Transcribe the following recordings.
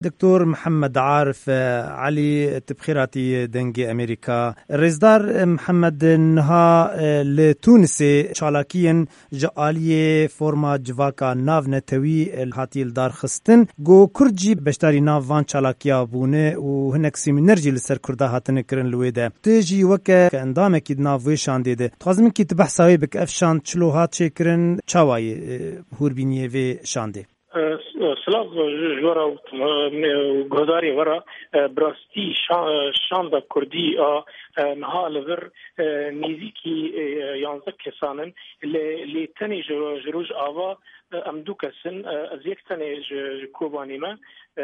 دكتور محمد عارف علي تبخيراتي دنجي أمريكا رزدار محمد نها لتونسي شالاكيا جالية فورما جواكا ناف نتوي الهاتيل دار خستن جو كرجي بشتاري ناف فان شالاكيا بونه وهناك سيمينرجي لسر كردا هاتن كرن الويدا تيجي وكا كاندامك ناف ويشان ديده تخازم كي تبحثاوي بك افشان تشلو هات شكرن تشاواي هوربينيه في شاندي سلاف جورا وغداري ورا براستي شاندا كردي نها لفر نيزيكي يانزك كسانن اللي تاني جروج آوا امدو كسن ازيك تاني كوباني ما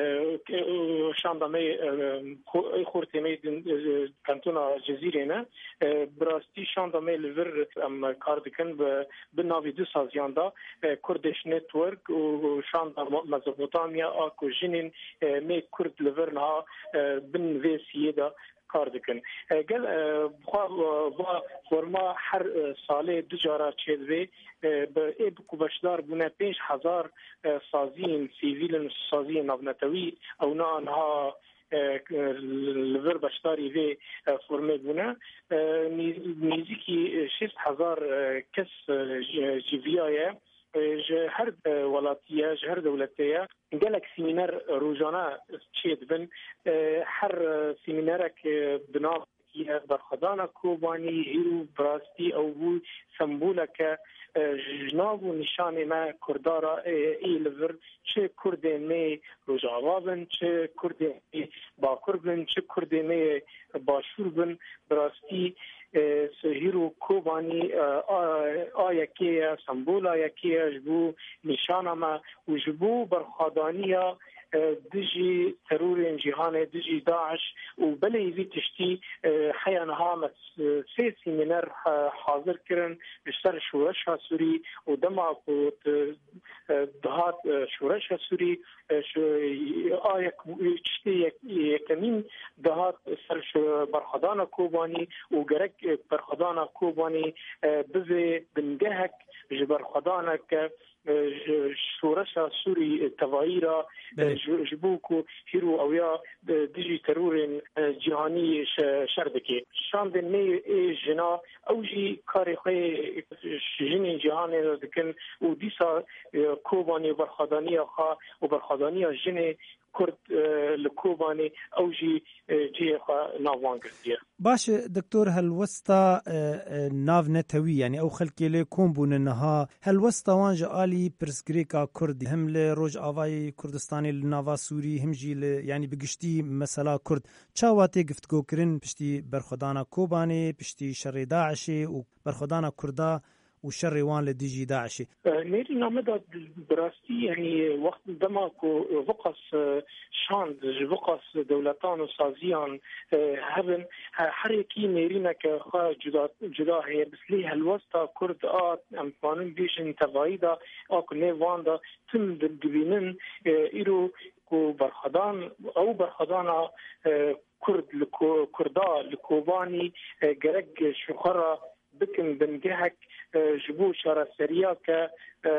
شاندا مي خورتي مي كانتونا جزيرينا براستي شاندا مي لفر ام كاردكن بالنافي دو سازياندا كردش نتورك وشاندا مزوبوتاميا اكو جنين مي كرد لفرنها بن في سيدا كاردكن قال بخوا فورما حر صالح دجارة تشيدوي بكو بشدار بنا 5000 سازين سيفيلن سازين نافنتوي او نها الفر بشتاري في فورمي بنا نيزيكي 6000 كس جيفيايا هر ولاتية هر دولتية قالك سيمينار روزانا تشيد بن هر سيمينارك بناء برخدانا كوباني هيرو براستي او بو سمبولك جناب و نشان ما کردارا ایلور چه کرده می روجاوا بن چه کرده می باکر بن چه کرده می باشور بن براستی سهیرو کوبانی آیکیه سمبول آیکیه جبو نشان ما و جبو برخدانیا دجي ترور جهان دجي داعش وبلي في تشتي حيانها سيسي منر حاضر كرن اشتر شورشها سوري ودما دهات شورشها سوري آيك تشتي يكمين دهات سر برخدانا كوباني وقرق برخدانا كوباني بذي بنجهك جبرخدانك شورشا سوري تفايرا جبوكو هيرو اويا ديجي ترورين جهاني شردكي شاندن مي جنا اوجي كاريخي جنين جهاني دكن وديسا كوباني برخدانيا خا وبرخدانيا جني كرد لكوباني اوجي جيخا نافوان كرديا باش دكتور هالوسطى ناف نتوي يعني او خلكي لي كومبون انها هالوسطى وانجا الي برسكريكا كرد هم لروج افاي كردستاني لنافا سوري هم جي يعني بقشتي مثلا كرد تشاواتي قفتكو كرن بشتي برخدانا كوباني بشتي شر داعشي وبرخدانا كردا وشر وان لديجي داعشي نيري نامدا براستي يعني وقت دماكو فقص شاند فقص دولتان وسازيان هبن حركي نيرينا كخا جدا هي بس لي هالوسطى كرد امفانن بيشن تفايدا اكو نيفاندا تم دبينن ايرو كو برخدان او برخدانا كرد كردا لكوباني جرق شخرة بكن بنجهك جبو شارع سرياكا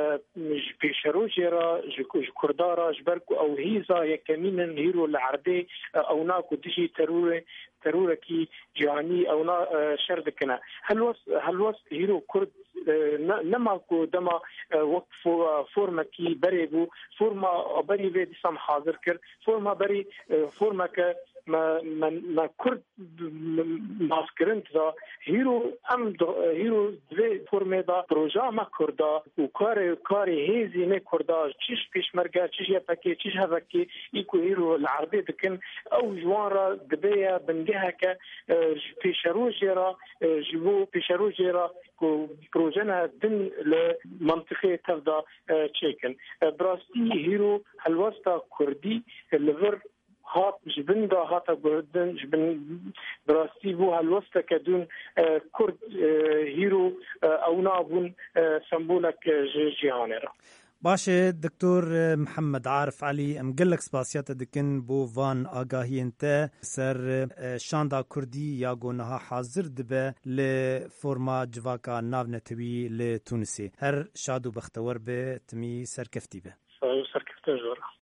بيشروجرا كردارا جبركو او هيزا يكمين هيرو العربي او ناكو تجي ترورة كي جهاني او نا شردكنا هلوس هيرو كرد نماكو دما وقت فورما كي بريبو فورما بري في ديسام حاضر كر فورما بري فورما ك ما كرد ماسكرنت ذا هيرو هيرو دوی فرمه دا پروژه ما کرده و کاری هیزی می کرده چیش پیشمرگه چیش یفکی چیش هفکی ایکو هیرو العربی دکن او جوان را دبیه بنگه که پیشروجی را جبو پیشروجی را که پروژه نه دن لمنطقه تفدا چیکن براستی هیرو هلوستا کردی لور هات جبن دا هات بردن جبن براستی بو هالوستا كدون كرد هيرو او نابون سمبولك جيهانرا باشه دكتور محمد عارف علي ام قلك سباسيات دكن بو فان آگاهی انت سر شاندا كردي ياغو نها حاضر دبه لفورما جواكا ناو نتوي لتونسي هر شادو بختور به تمي سركفتي به سركفتي جورا